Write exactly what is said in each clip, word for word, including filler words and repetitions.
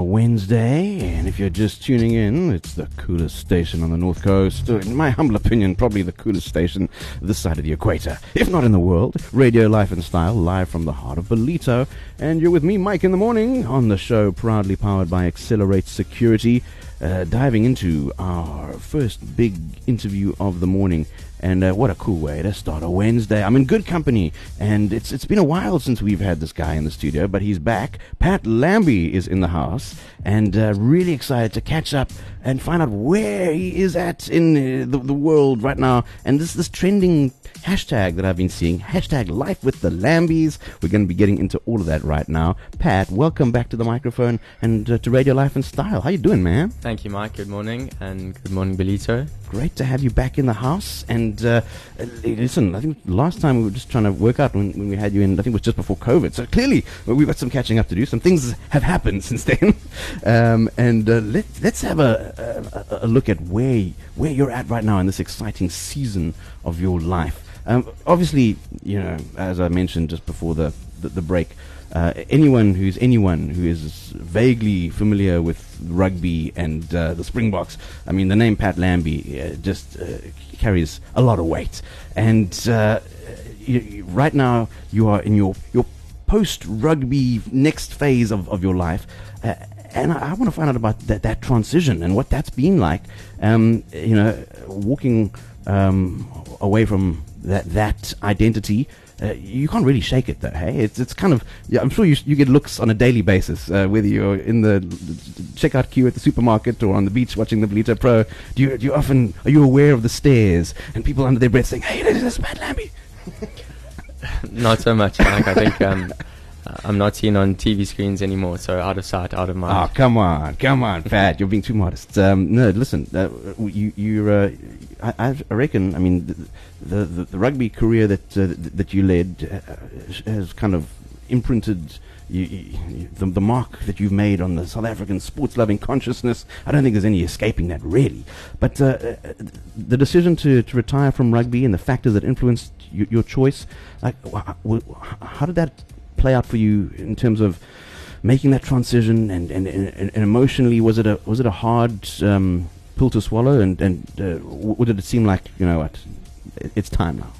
Wednesday, and if you're just tuning in, it's the coolest station on the North Coast. In my humble opinion, probably the coolest station this side of the equator, if not in the world. Radio Life and Style, live from the heart of Ballito. And you're with me, Mike, in the morning on the show, proudly powered by Accelerate Security, uh, diving into our first big interview of the morning. And uh, what a cool way to start a Wednesday. I'm in good company, and it's it's been a while since we've had this guy in the studio, but he's back. Pat Lambie is in the house, and uh, really excited to catch up and find out where he is at in uh, the, the world right now. And this this trending hashtag that I've been seeing, hashtag Life with the Lambies. We're going to be getting into all of that right now. Pat, welcome back to the microphone and uh, to Radio Life and Style. How you doing, man? Thank you, Mike. Good morning, and good morning, Ballito. Great to have you back in the house. And uh, listen, I think last time we were just trying to work out when, when we had you in, I think it was just before COVID. So clearly well, we've got some catching up to do. Some things have happened since then. um, and uh, let, let's have a, a, a look at where, where you're at right now in this exciting season of your life. Um, obviously, you know, as I mentioned just before the, the, the break, Uh, anyone who's anyone who is vaguely familiar with rugby and uh, the Springboks, I mean, the name Pat Lambie uh, just uh, carries a lot of weight. And uh, you, you, right now, you are in your, your post-rugby next phase of, of your life. Uh, and I, I want to find out about that, that transition and what that's been like, um, you know, walking um, away from that, that identity. Uh, you can't really shake it, though. Hey, it's it's kind of. Yeah, I'm sure you you get looks on a daily basis, uh, whether you're in the checkout queue at the supermarket or on the beach watching the Ballito Pro. Do you do you often are you aware of the stares and people under their breath saying, "Hey, this is Pat Lambie"? Not so much, Mike. I think um, I'm not seen on T V screens anymore, so out of sight, out of mind. Oh, come on, come on, Pat, you're being too modest. Um, no, listen, uh, you you. Uh, I, I reckon. I mean, the the, the rugby career that uh, th- that you led uh, has kind of imprinted you, you, the, the mark that you've made on the South African sports-loving consciousness. I don't think there's any escaping that, really. But uh, the decision to, to retire from rugby and the factors that influenced y- your choice, like, wh- wh- how did that play out for you in terms of making that transition and and, and, and emotionally? Was it a was it a hard um, pill to swallow, and and uh, w- did it seem like, you know what, it's time now?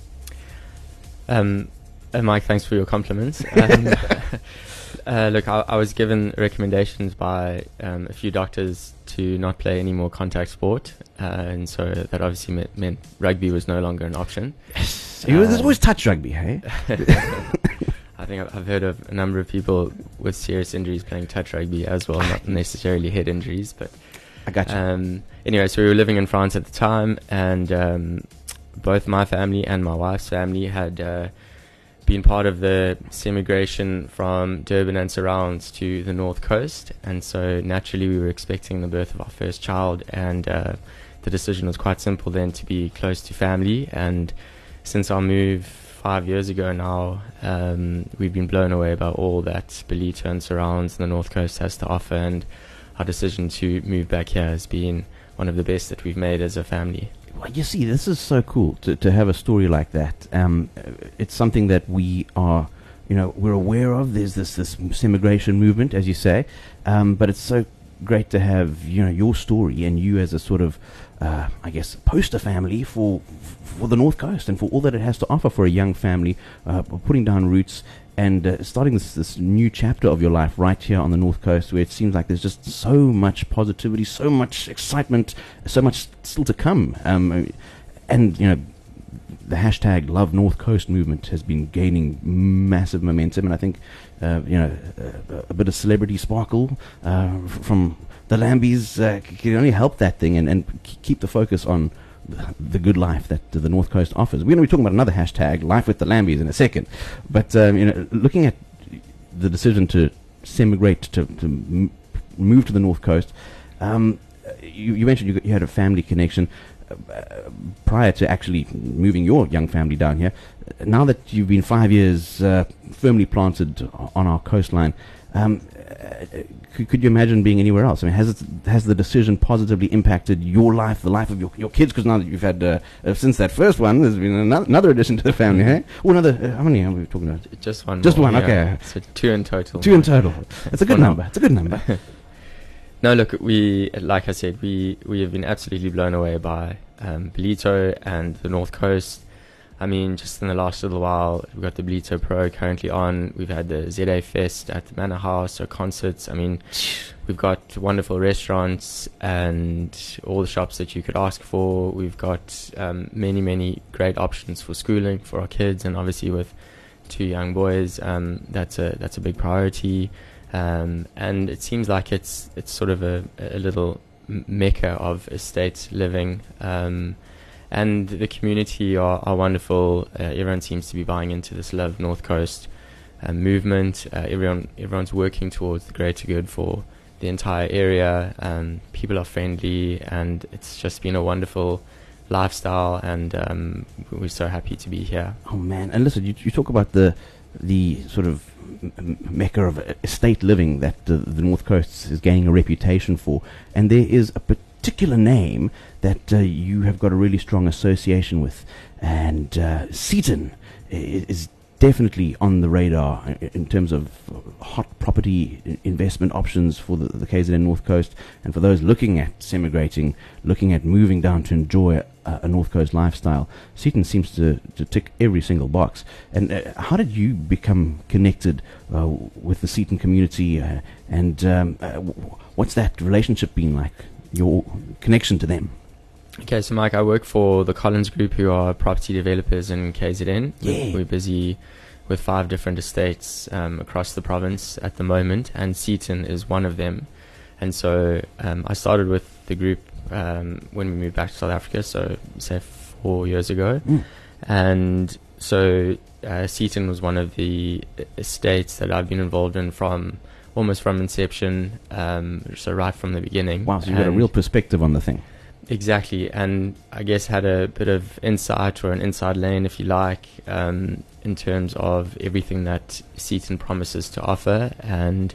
Um, uh, Mike, thanks for your compliments. Um, uh, look, I, I was given recommendations by um, a few doctors to not play any more contact sport, uh, and so that obviously meant, meant rugby was no longer an option. Yes. Uh, There's always touch rugby, hey? I think I've heard of a number of people with serious injuries playing touch rugby as well, not necessarily head injuries, but I got you. Um, anyway, so we were living in France at the time, and um, both my family and my wife's family had uh, been part of the immigration from Durban and surrounds to the North Coast, and so naturally we were expecting the birth of our first child, and uh, the decision was quite simple then to be close to family. And since our move five years ago now, um, we've been blown away by all that Ballito and surrounds and the North Coast has to offer, and our decision to move back here has been one of the best that we've made as a family. Well, you see, this is so cool to, to have a story like that. Um, it's something that we are, you know, we're aware of. There's this this immigration movement, as you say, um, but it's so great to have, you know, your story and you as a sort of, uh, I guess, poster family for for the North Coast and for all that it has to offer for a young family, uh, putting down roots and uh, starting this, this new chapter of your life right here on the North Coast, where it seems like there's just so much positivity, so much excitement, so much still to come. Um, and, you know, the hashtag Love North Coast movement has been gaining massive momentum, and I think, uh, you know, a, a bit of celebrity sparkle uh, f- from the Lambies uh, c- can only help that thing and, and k- keep the focus on the good life that uh, the North Coast offers. We're going to be talking about another hashtag, Life with the Lambies, in a second. But, um, you know, looking at the decision to semigrate, to, to m- move to the North Coast, um, you, you mentioned you, got, you had a family connection uh, prior to actually moving your young family down here. Now that you've been five years uh, firmly planted on our coastline, um, uh, could, could you imagine being anywhere else? I mean, has it, has the decision positively impacted your life, the life of your, your kids? Because now that you've had, uh, uh, since that first one, there's been another, another addition to the family, eh? Or another, uh, how many are we talking about? Just one. Just more, one, yeah. okay. So two in total. Two in total. It's a good For now. number. It's a good number. No, look, we, like I said, we, we have been absolutely blown away by um, Ballito and the North Coast. I mean, just in the last little while, we've got the Ballito Pro currently on. We've had the Z A Fest at the Manor House, so concerts. I mean, we've got wonderful restaurants and all the shops that you could ask for. We've got um, many, many great options for schooling for our kids, and obviously with two young boys, um, that's a that's a big priority. Um, and it seems like it's it's sort of a, a little mecca of estate living. Um, And the community are, are wonderful. Uh, everyone seems to be buying into this Love North Coast uh, movement. Uh, everyone, everyone's working towards the greater good for the entire area. Um, people are friendly, and it's just been a wonderful lifestyle. And um, we're so happy to be here. Oh man! And listen, you, you talk about the the sort of m- mecca of estate living that uh, the North Coast is gaining a reputation for, and there is a particular name that uh, you have got a really strong association with, and uh, Seaton is, is definitely on the radar in, in terms of hot property I- investment options for the, the K Z N North Coast, and for those looking at semigrating, looking at moving down to enjoy a, a North Coast lifestyle. Seaton seems to, to tick every single box. And uh, how did you become connected uh, with the Seaton community, uh, and um, uh, w- what's that relationship been like? Your connection to them? Okay, so Mike, I work for the Collins Group, who are property developers in K Z N. Yeah. We're busy with five different estates um, across the province at the moment, and Seaton is one of them. And so um, I started with the group um, when we moved back to South Africa, so say four years ago. Mm. And so uh, Seaton was one of the estates that I've been involved in from almost from inception, um, so right from the beginning. Wow, so you've got a And real perspective on the thing. exactly, and I guess had a bit of insight, or an inside lane, if you like, um, in terms of everything that Seaton promises to offer. And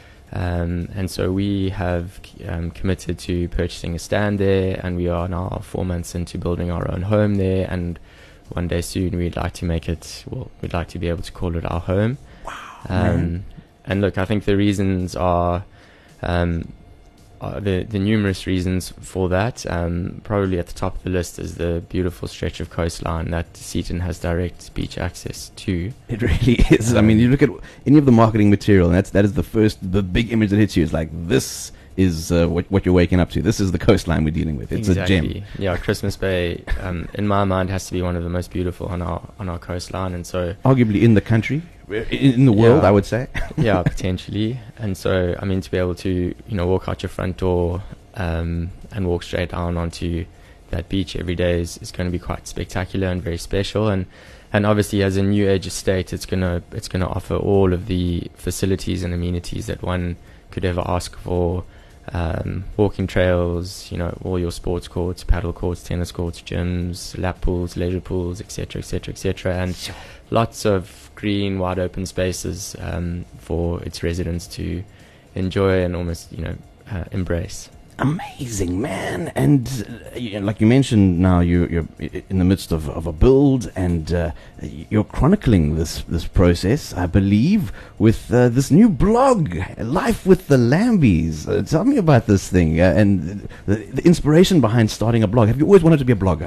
um, and so we have um, committed to purchasing a stand there, and we are now four months into building our own home there, and one day soon we'd like to make it, well, we'd like to be able to call it our home. Wow, Um, man. and look, I think the reasons are, um, are the, the numerous reasons for that. Um, probably at the top of the list is the beautiful stretch of coastline that Seaton has direct beach access to. It really is. I mean, you look at any of the marketing material, and that's that is the first, the big image that hits you. Is like, this is uh, what, what you're waking up to. This is the coastline we're dealing with. It's exactly. a gem. Yeah, Christmas Bay, um, in my mind, has to be one of the most beautiful on our on our coastline, and so Arguably in the country, in, in the world, Yeah. I would say. yeah, potentially. And so, I mean, to be able to, you know, walk out your front door um, and walk straight down onto that beach every day is, is going to be quite spectacular and very special. And and obviously, as a new age estate, it's gonna it's gonna offer all of the facilities and amenities that one could ever ask for. Um, walking trails, you know, all your sports courts, paddle courts, tennis courts, gyms, lap pools, leisure pools, et cetera, et cetera, et cetera, and lots of green, wide open spaces um, for its residents to enjoy and almost, you know, uh, embrace. Amazing, man. And uh, you, like you mentioned, now you're, you're i- in the midst of, of a build, and uh, you're chronicling this this process, I believe, with uh, this new blog, Life with the Lambies. Uh, tell me about this thing, uh, and the, the inspiration behind starting a blog. Have you always wanted to be a blogger?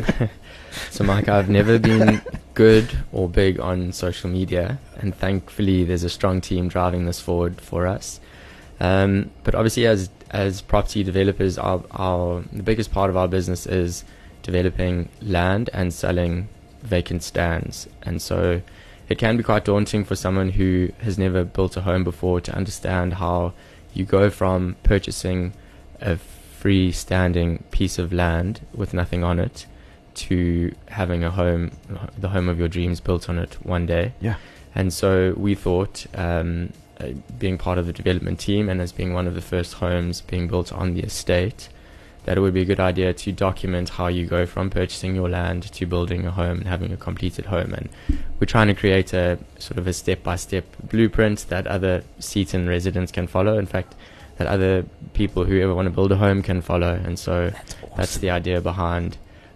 So, Mike, I've never been good or big on social media, and thankfully there's a strong team driving this forward for us. Um, but obviously, as as property developers, our, our the biggest part of our business is developing land and selling vacant stands, and so it can be quite daunting for someone who has never built a home before to understand how you go from purchasing a freestanding piece of land with nothing on it to having a home, the home of your dreams, built on it one day. Yeah. And so we thought, um, uh, being part of the development team and as being one of the first homes being built on the estate, that it would be a good idea to document how you go from purchasing your land to building a home and having a completed home. And we're trying to create a sort of a step-by-step blueprint that other Seaton residents can follow. In fact, that other people who ever want to build a home can follow. And so That's awesome. that's the idea behind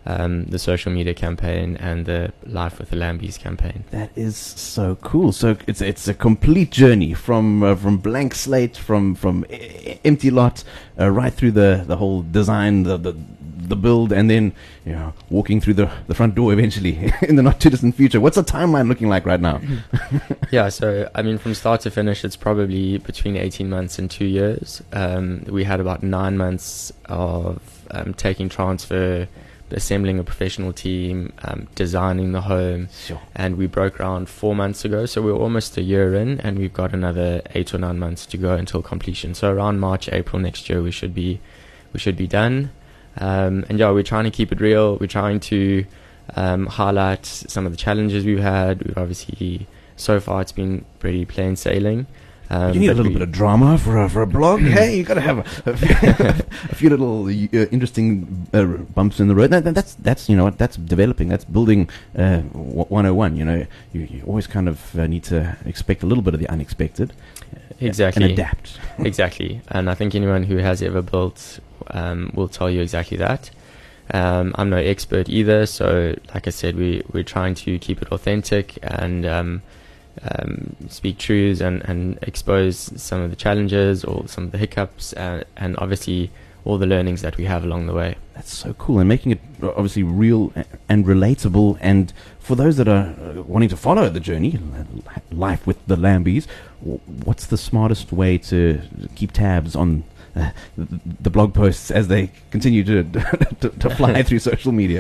um, the social media campaign and the Life with the Lambies campaign. That is so cool. So it's it's a complete journey from uh, from blank slate, from from e- empty lot, uh, right through the, the whole design, the, the the build, and then you know walking through the, the front door eventually in the not too distant future. What's the timeline looking like right now? Yeah, so I mean, from start to finish, it's probably between eighteen months and two years. Um, we had about nine months of um, taking transfer, assembling a professional team, um, designing the home, Sure. and we broke ground four months ago. So we're almost a year in, and we've got another eight or nine months to go until completion. So around March, April next year, we should be we should be done. Um, and yeah, we're trying to keep it real. We're trying to um, highlight some of the challenges we've had. We've obviously, so far, it's been pretty plain sailing. Um, you need a but little we- bit of drama for a, for a blog. Hey, you got to have a, a, few, a few little uh, interesting uh, bumps in the road. That, that, that's that's you know what that's developing. That's building uh, one oh one. You know, you, you always kind of uh, need to expect a little bit of the unexpected. Exactly. And adapt. Exactly. And I think anyone who has ever built um, will tell you exactly that. Um, I'm no expert either, so like I said, we, we're trying to keep it authentic and um, um, speak truths and, and expose some of the challenges or some of the hiccups and, and obviously all the learnings that we have along the way. That's so cool, and making it uh, obviously real a- and relatable. And for those that are uh, wanting to follow the journey, uh, life with the Lambies, w- what's the smartest way to keep tabs on uh, the, the blog posts as they continue to to, to fly through social media?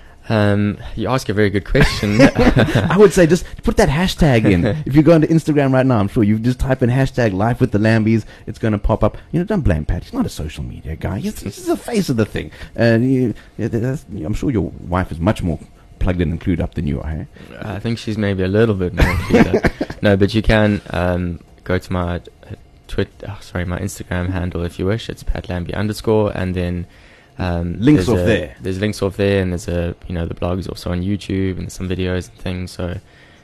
Um, you ask a very good question. I would say just put that hashtag in. If you go onto Instagram right now, I'm sure you just type in hashtag life with the Lambies, it's going to pop up. You know, don't blame Pat. He's not a social media guy. He's, he's the face of the thing. And you, yeah, that's, I'm sure your wife is much more plugged in and clued up than you are. Eh? I think she's maybe a little bit more clear. No, but you can um, go to my uh, Twitter, oh, sorry, my Instagram handle if you wish. It's Pat Lambie underscore, and then um, Links there's off a- there. There's links off there, and there's a you know the blog's also on YouTube, and there's some videos and things. So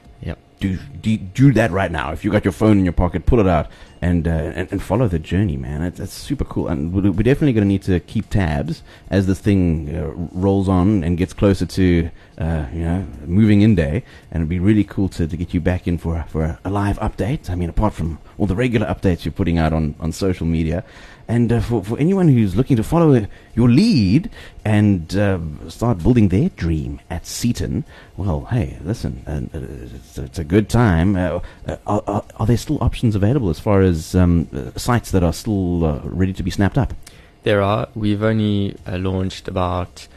Do, do do that right now. If you got your phone in your pocket, pull it out and uh, and, and follow the journey, man. It's, it's super cool, and we're we're definitely going to need to keep tabs as this thing uh, rolls on and gets closer to uh, you know moving in day. And it'd be really cool to, to get you back in for a, for a, a live update. I mean, apart from all the regular updates you're putting out on, on social media. And uh, for, for anyone who's looking to follow your lead and uh, start building their dream at Seaton, well, hey, listen, uh, it's, it's a good time. Uh, uh, are, are, are there still options available as far as um, uh, sites that are still uh, ready to be snapped up? there are. We've only uh, launched about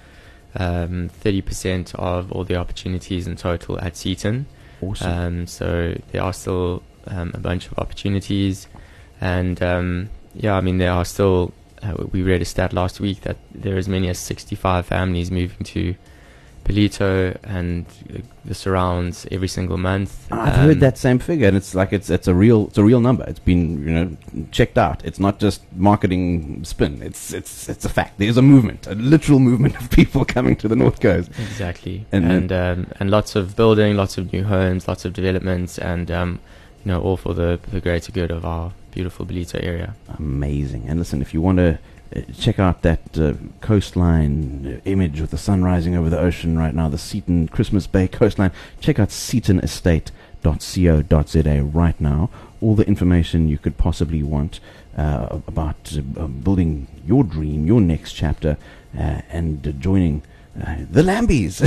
um, thirty percent of all the opportunities in total at Seaton. Awesome. Um, so there are still um, a bunch of opportunities, and um, yeah, I mean there are still. Uh, we read a stat last week that there are as many as sixty-five families moving to Ballito and uh, the surrounds every single month. I've Um, heard that same figure, and it's like it's it's a real it's a real number. It's been you know checked out. It's not just marketing spin. It's it's it's a fact. There's a movement, a literal movement of people coming to the North Coast. Exactly, And and um, and lots of building, lots of new homes, lots of developments, and um, you know all for the the greater good of our beautiful Ballito area. Amazing. And listen, if you want to uh, check out that uh, coastline uh, image with the sun rising over the ocean right now, the Seaton Christmas Bay coastline, check out seaton estate dot co dot za right now. All the information you could possibly want uh, about uh, building your dream, your next chapter, uh, and uh, joining uh, the Lambies,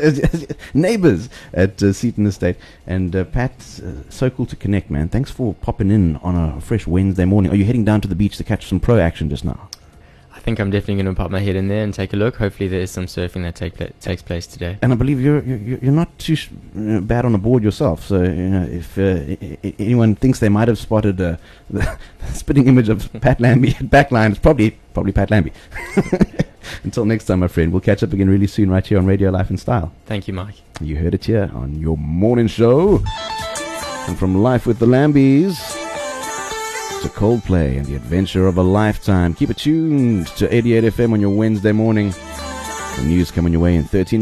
neighbors at uh, Seaton Estate. And uh, Pat, uh, so cool to connect, man. Thanks for popping in on a fresh Wednesday morning. Are you heading down to the beach to catch some pro action just now? I think I'm definitely going to pop my head in there and take a look. Hopefully, there is some surfing that take pla- takes place today. And I believe you're you're, you're not too sh- uh, bad on a board yourself. So you know, if uh, I- I- anyone thinks they might have spotted uh, the spitting image of Pat Lambie at backline, it's probably probably Pat Lambie. Until next time, my friend, we'll catch up again really soon right here on Radio Life and Style. Thank you, Mike. You heard it here on your morning show. And from Life with the Lambies to Coldplay and the adventure of a lifetime. Keep it tuned to eighty-eight F M on your Wednesday morning. The news coming your way in thirteen